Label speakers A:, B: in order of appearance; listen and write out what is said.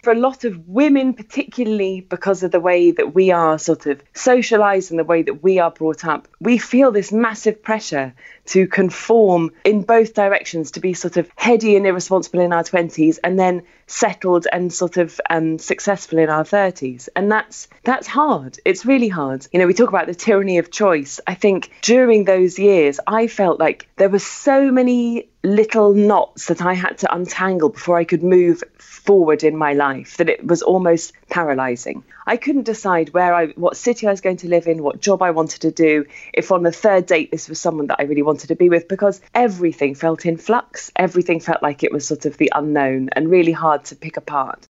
A: for a lot of women, particularly because of the way that we are sort of socialised and the way that we are brought up, we feel this massive pressure to conform in both directions, to be sort of heady and irresponsible in our 20s and then settled and sort of successful in our 30s. And that's hard. It's really hard. You know, we talk about the tyranny of choice. I think during those years, I felt like there were so many little knots that I had to untangle before I could move forward in my life that it was almost paralysing. I couldn't decide what city I was going to live in, what job I wanted to do, if on the third date this was someone that I really wanted to be with, because everything felt in flux. Everything felt like it was sort of the unknown and really hard to pick apart.